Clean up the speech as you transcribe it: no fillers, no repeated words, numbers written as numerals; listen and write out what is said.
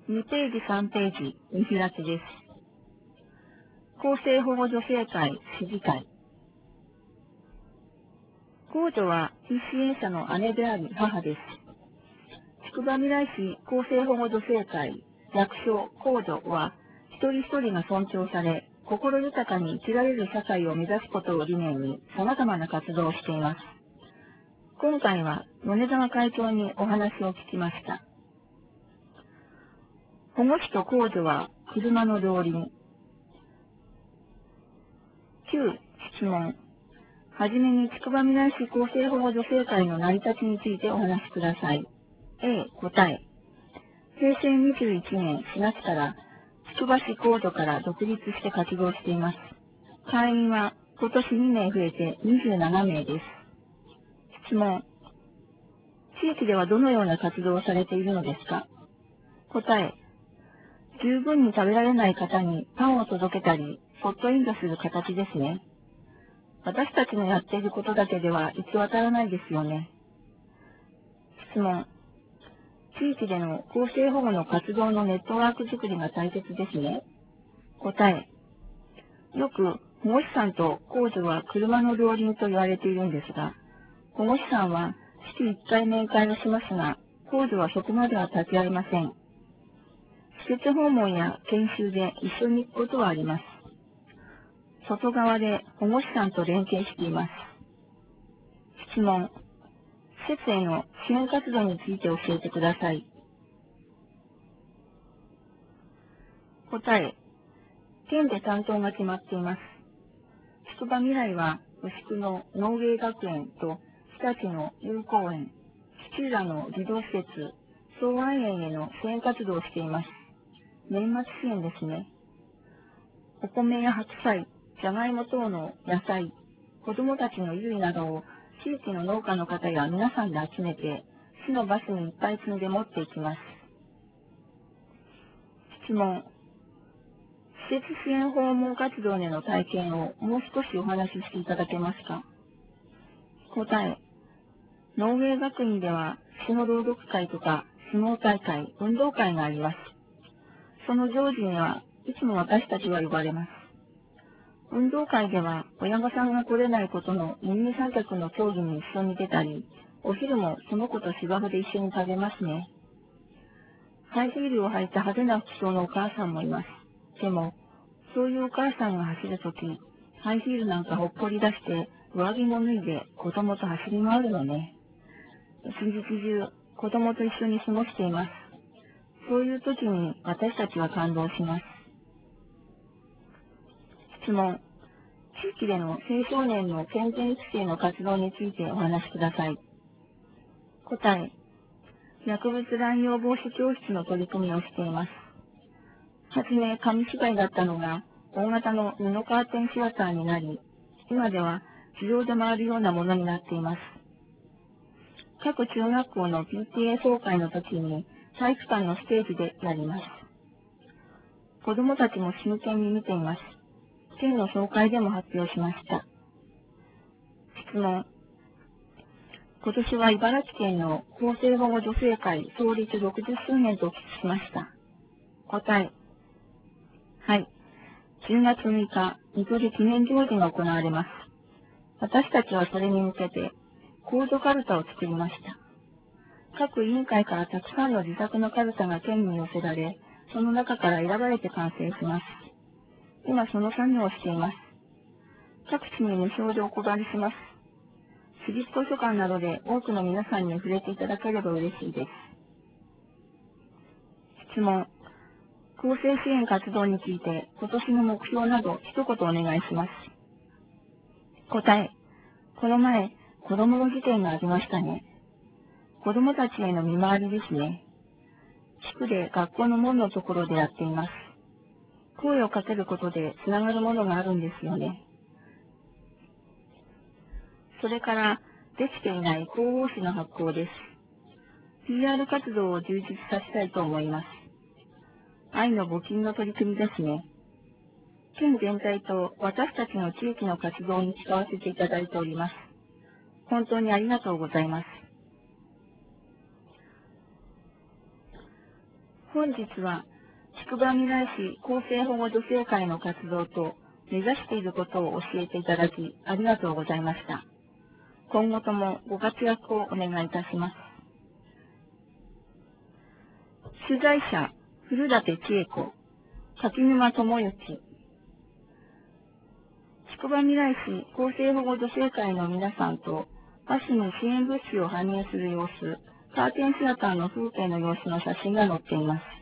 2ページ3ページ見開きです。公正保護女性会支持会。公女は被支援者の姉であり母です。宿場未来市公正保護女性会、略称公女は、一人一人が尊重され、心豊かに生きられる社会を目指すことを理念に様々な活動をしています。今回は米沢会長にお話を聞きました。保護司と公女は車の両輪。9、質問。はじめに筑波未来市公正保護女性会の成り立ちについてお話しください。A、答え。平成21年4月から筑波市公女から独立して活動しています。会員は今年2名増えて27名です。質問。地域ではどのような活動をされているのですか？答え。十分に食べられない方にパンを届けたり、そっと援助する形ですね。私たちのやっていることだけでは行き渡らないですよね。質問。地域での公正保護の活動のネットワーク作りが大切ですね。答え。よく保護士さんと公女は車の両輪と言われているんですが、保護士さんは月1回面会をしますが、公女はそこまでは立ち会いません。施設訪問や研修で一緒に行くことはあります。外側で保護士さんと連携しています。質問。施設への支援活動について教えてください。答え。県で担当が決まっています。筑波未来は牛久の農芸学園と日立の友好園、土浦の児童施設、双安園への支援活動をしています。年末支援ですね。お米や白菜、じゃがいも等の野菜、子どもたちの衣類などを地域の農家の方や皆さんで集めて、市のバスにいっぱい積んで持っていきます。質問。施設支援訪問活動での体験をもう少しお話ししていただけますか？答え。農芸学院では詩の朗読会とか相撲大会、運動会があります。その行事にはいつも私たちは呼ばれます。運動会では親御さんが来れないことの二人三脚の競技に一緒に出たり、お昼もその子と芝生で一緒に食べますね。ハイヒールを履いた派手な服装のお母さんもいます。でも、そういうお母さんが走るとき、ハイヒールなんかほっぽり出して、上着も脱いで子供と走り回るのね。一日中、子供と一緒に過ごしています。そういう時に私たちは感動します。質問。地域での青少年の健全育成の活動についてお話しください。答え。薬物乱用防止教室の取り組みをしています。はじめ紙芝居だったのが大型の布カーテンシアターになり、今では自動で回るようなものになっています。各中学校の PTA 総会の時に体育館のステージでやります。子供たちも真剣に見ています。県の総会でも発表しました。質問。今年は茨城県の厚生保護女性会創立60周年とお聞きしました。答え。はい。10月6日、水戸で記念行事が行われます。私たちはそれに向けて、公女カルタを作りました。各委員会からたくさんの自作のカルタが県に寄せられ、その中から選ばれて完成します。今その作業をしています。各地に無償でお配りします。市立図書館などで多くの皆さんに触れていただければ嬉しいです。質問。公正支援活動について今年の目標など一言お願いします。答え。この前、子供の事件がありましたね。子供たちへの見回りですね。地区で学校の門のところでやっています。声をかけることでつながるものがあるんですよね。それから、できていない広報誌の発行です。PR 活動を充実させたいと思います。愛の募金の取り組みですね。県全体と私たちの地域の活動に使わせていただいております。本当にありがとうございます。 本日は、宿場未来市厚生保護女性会の活動と目指していることを教えていただき、ありがとうございました。今後ともご活躍をお願いいたします。取材者、古舘千恵子、柿沼智之。宿場未来市厚生保護女性会の皆さんと、バスに支援物資を搬入する様子、カーテンシアターの風景の様子の写真が載っています。